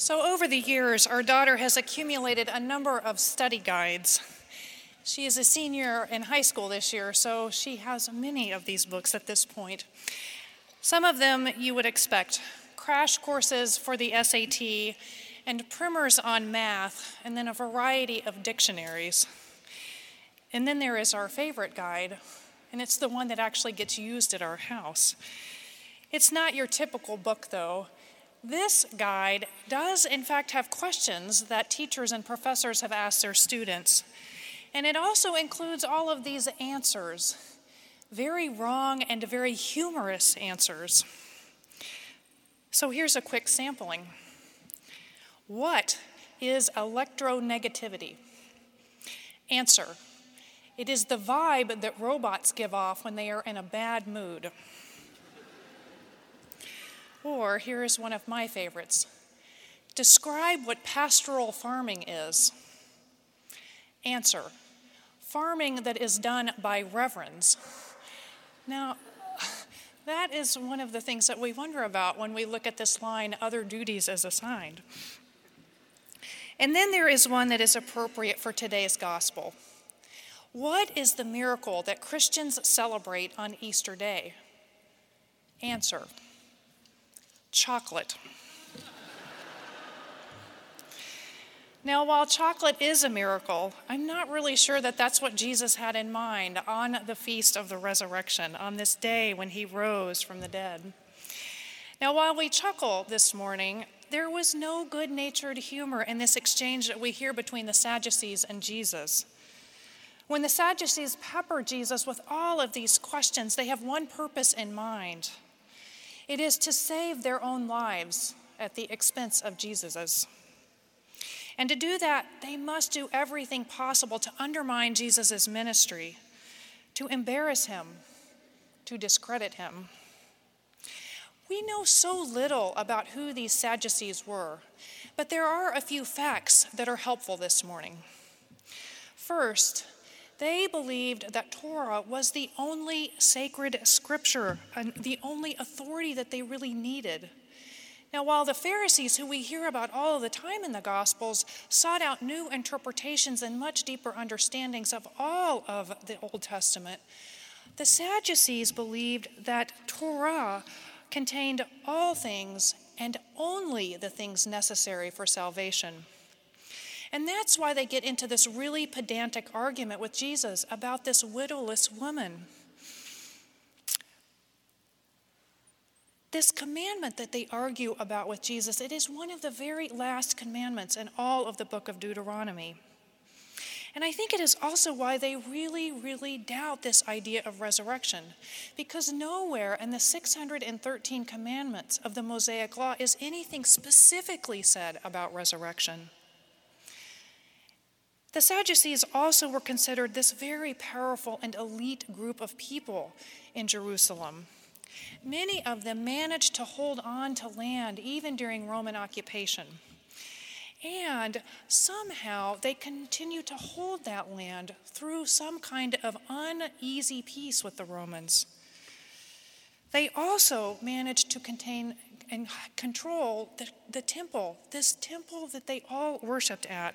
So over the years, our daughter has accumulated a number of study guides. She is a senior in high school this year, so she has many of these books at this point. Some of them you would expect: crash courses for the SAT and primers on math, and then a variety of dictionaries. And then there is our favorite guide, and it's the one that actually gets used at our house. It's not your typical book, though. This guide does, in fact, have questions that teachers and professors have asked their students. And it also includes all of these answers, very wrong and very humorous answers. So here's a quick sampling. What is electronegativity? Answer: it is the vibe that robots give off when they are in a bad mood. Or here is one of my favorites. Describe what pastoral farming is. Answer: farming that is done by reverends. Now, that is one of the things that we wonder about when we look at this line, other duties as assigned. And then there is one that is appropriate for today's gospel. What is the miracle that Christians celebrate on Easter Day? Answer: chocolate. Now, while chocolate is a miracle, I'm not really sure that that's what Jesus had in mind on the Feast of the Resurrection, on this day when he rose from the dead. Now, while we chuckle this morning, there was no good-natured humor in this exchange that we hear between the Sadducees and Jesus. When the Sadducees pepper Jesus with all of these questions, they have one purpose in mind. It is to save their own lives at the expense of Jesus's. And to do that, they must do everything possible to undermine Jesus' ministry, to embarrass him, to discredit him. We know so little about who these Sadducees were, but there are a few facts that are helpful this morning. First, they believed that Torah was the only sacred scripture and the only authority that they really needed. Now, while the Pharisees, who we hear about all of the time in the Gospels, sought out new interpretations and much deeper understandings of all of the Old Testament, the Sadducees believed that Torah contained all things and only the things necessary for salvation. And that's why they get into this really pedantic argument with Jesus about this widowless woman. This commandment that they argue about with Jesus, it is one of the very last commandments in all of the book of Deuteronomy. And I think it is also why they really, really doubt this idea of resurrection, because nowhere in the 613 commandments of the Mosaic Law is anything specifically said about resurrection. The Sadducees also were considered this very powerful and elite group of people in Jerusalem. Many of them managed to hold on to land even during Roman occupation. And somehow they continued to hold that land through some kind of uneasy peace with the Romans. They also managed to contain and control the temple, this temple that they all worshiped at.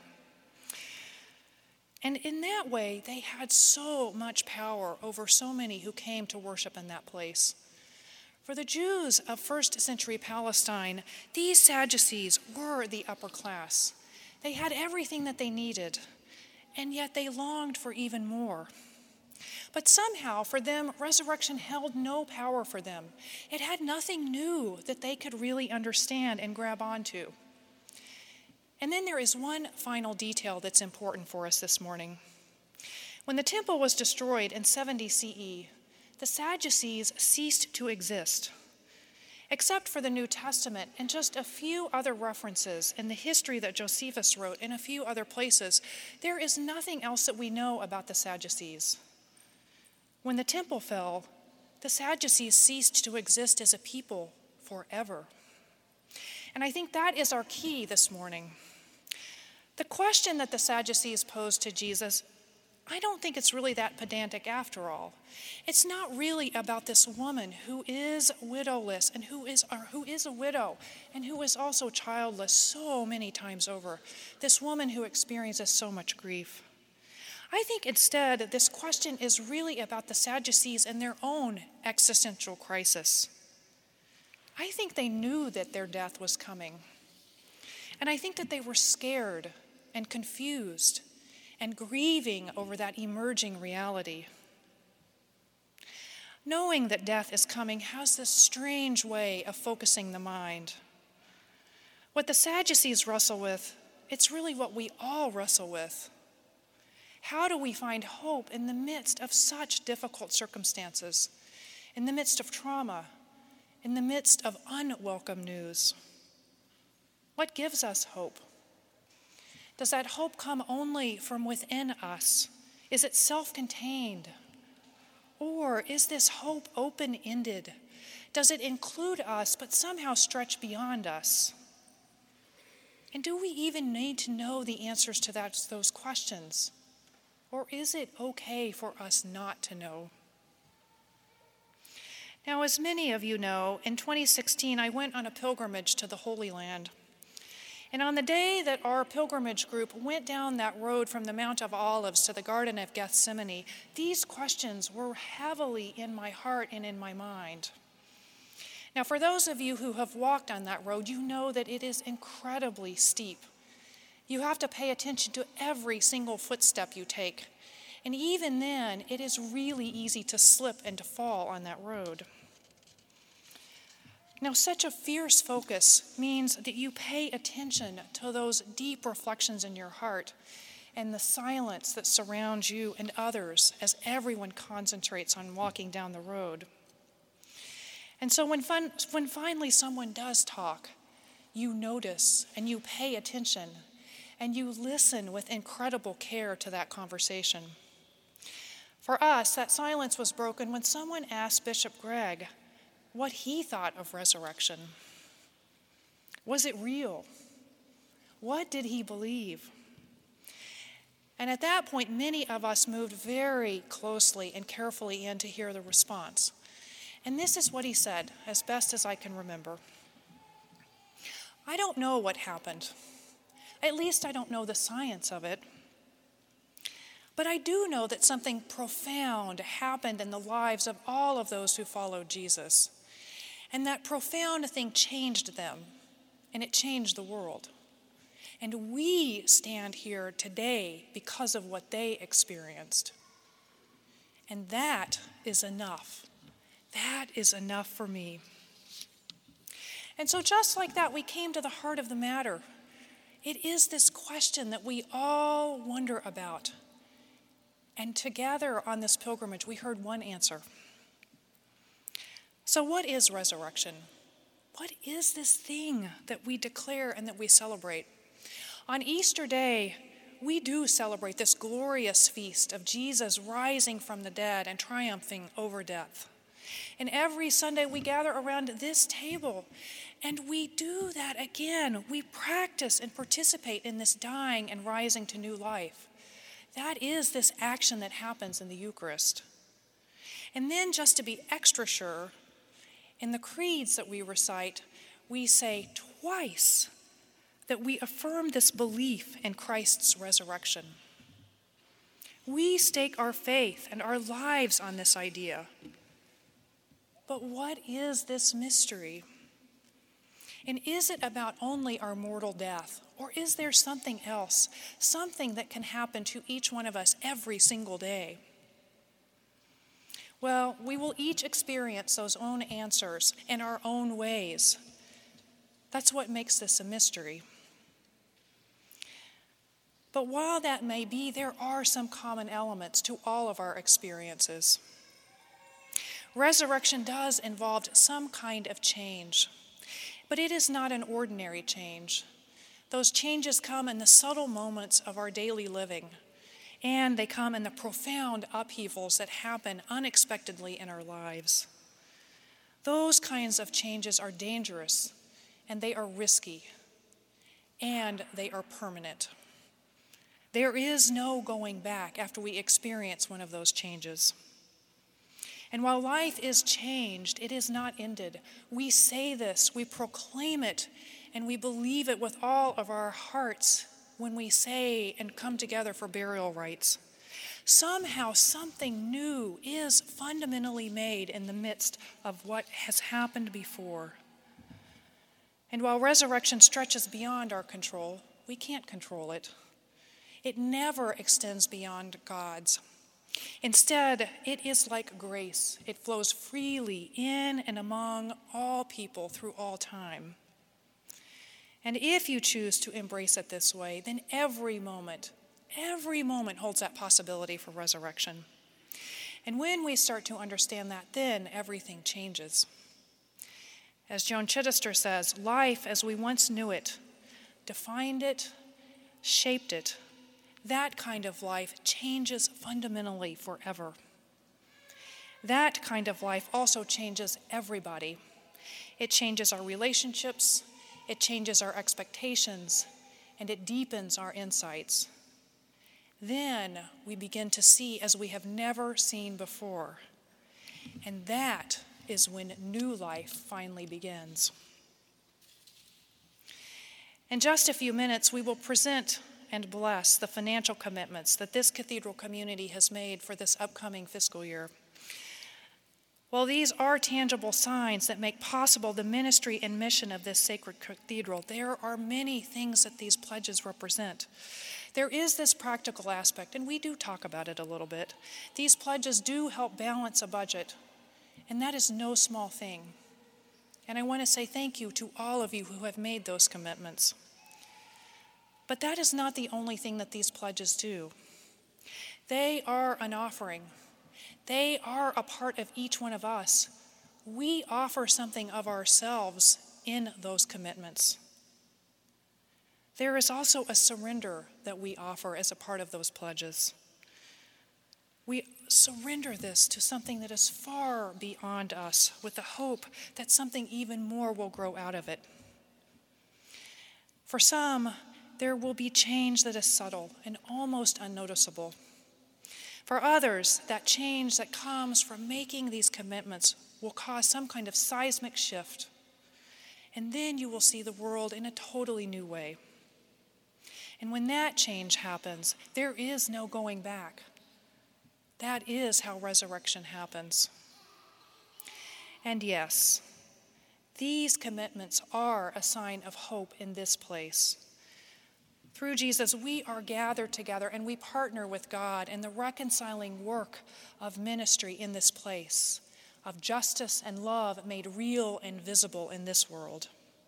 And in that way, they had so much power over so many who came to worship in that place. For the Jews of first century Palestine, these Sadducees were the upper class. They had everything that they needed, and yet they longed for even more. But somehow, for them, resurrection held no power for them. It had nothing new that they could really understand and grab onto. And then there is one final detail that's important for us this morning. When the temple was destroyed in 70 CE, the Sadducees ceased to exist. Except for the New Testament and just a few other references in the history that Josephus wrote in a few other places, there is nothing else that we know about the Sadducees. When the temple fell, the Sadducees ceased to exist as a people forever. And I think that is our key this morning. The question that the Sadducees posed to Jesus I don't think it's really that pedantic after all. It's not really about this woman who is widowless and who is a widow and who is also childless so many times over. This woman who experiences so much grief. I think instead this question is really about the Sadducees and their own existential crisis. I think they knew that their death was coming. And I think that they were scared and confused and grieving over that emerging reality. Knowing that death is coming has this strange way of focusing the mind. What the Sadducees wrestle with, it's really what we all wrestle with. How do we find hope in the midst of such difficult circumstances, in the midst of trauma, in the midst of unwelcome news? What gives us hope? Does that hope come only from within us? Is it self-contained? Or is this hope open-ended? Does it include us but somehow stretch beyond us? And do we even need to know the answers to those questions? Or is it okay for us not to know? Now, as many of you know, in 2016 I went on a pilgrimage to the Holy Land. And on the day that our pilgrimage group went down that road from the Mount of Olives to the Garden of Gethsemane, these questions were heavily in my heart and in my mind. Now, for those of you who have walked on that road, you know that it is incredibly steep. You have to pay attention to every single footstep you take. And even then, it is really easy to slip and to fall on that road. Now, such a fierce focus means that you pay attention to those deep reflections in your heart and the silence that surrounds you and others as everyone concentrates on walking down the road. And so when finally someone does talk, you notice and you pay attention and you listen with incredible care to that conversation. For us, that silence was broken when someone asked Bishop Greg what he thought of resurrection. Was it real? What did he believe? And at that point, many of us moved very closely and carefully in to hear the response. And this is what he said, as best as I can remember. I don't know what happened. At least I don't know the science of it. But I do know that something profound happened in the lives of all of those who followed Jesus. And that profound thing changed them, and it changed the world. And we stand here today because of what they experienced. And that is enough. That is enough for me. And so just like that, we came to the heart of the matter. It is this question that we all wonder about. And together on this pilgrimage, we heard one answer. So what is resurrection? What is this thing that we declare and that we celebrate? On Easter Day, we do celebrate this glorious feast of Jesus rising from the dead and triumphing over death. And every Sunday we gather around this table and we do that again. We practice and participate in this dying and rising to new life. That is this action that happens in the Eucharist. And then just to be extra sure, in the creeds that we recite, we say twice that we affirm this belief in Christ's resurrection. We stake our faith and our lives on this idea. But what is this mystery? And is it about only our mortal death? Or is there something else, something that can happen to each one of us every single day? Well, we will each experience those own answers in our own ways. That's what makes this a mystery. But while that may be, there are some common elements to all of our experiences. Resurrection does involve some kind of change, but it is not an ordinary change. Those changes come in the subtle moments of our daily living, and they come in the profound upheavals that happen unexpectedly in our lives. Those kinds of changes are dangerous, and they are risky, and they are permanent. There is no going back after we experience one of those changes. And while life is changed, it is not ended. We say this, we proclaim it, and we believe it with all of our hearts when we say and come together for burial rites. Somehow something new is fundamentally made in the midst of what has happened before. And while resurrection stretches beyond our control, we can't control it. It never extends beyond God's. Instead, it is like grace. It flows freely in and among all people through all time. And if you choose to embrace it this way, then every moment holds that possibility for resurrection. And when we start to understand that, then everything changes. As Joan Chittister says, life as we once knew it, defined it, shaped it, that kind of life changes fundamentally forever. That kind of life also changes everybody. It changes our relationships, it changes our expectations, and it deepens our insights. Then we begin to see as we have never seen before. And that is when new life finally begins. In just a few minutes, we will present and bless the financial commitments that this cathedral community has made for this upcoming fiscal year. While these are tangible signs that make possible the ministry and mission of this sacred cathedral, there are many things that these pledges represent. There is this practical aspect, and we do talk about it a little bit. These pledges do help balance a budget, and that is no small thing. And I want to say thank you to all of you who have made those commitments. But that is not the only thing that these pledges do. They are an offering. They are a part of each one of us. We offer something of ourselves in those commitments. There is also a surrender that we offer as a part of those pledges. We surrender this to something that is far beyond us with the hope that something even more will grow out of it. For some, there will be change that is subtle and almost unnoticeable. For others, that change that comes from making these commitments will cause some kind of seismic shift. And then you will see the world in a totally new way. And when that change happens, there is no going back. That is how resurrection happens. And yes, these commitments are a sign of hope in this place. Through Jesus, we are gathered together and we partner with God in the reconciling work of ministry in this place, of justice and love made real and visible in this world.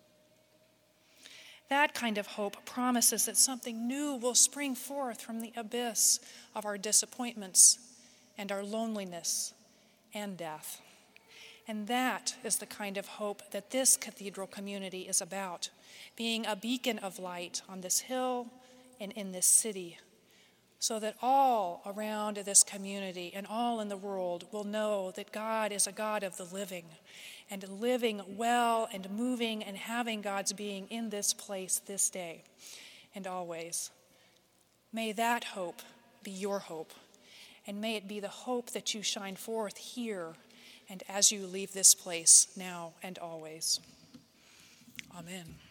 That kind of hope promises that something new will spring forth from the abyss of our disappointments and our loneliness and death. And that is the kind of hope that this cathedral community is about, being a beacon of light on this hill and in this city, so that all around this community and all in the world will know that God is a God of the living, and living well and moving and having God's being in this place this day and always. May that hope be your hope, and may it be the hope that you shine forth here and as you leave this place now and always. Amen.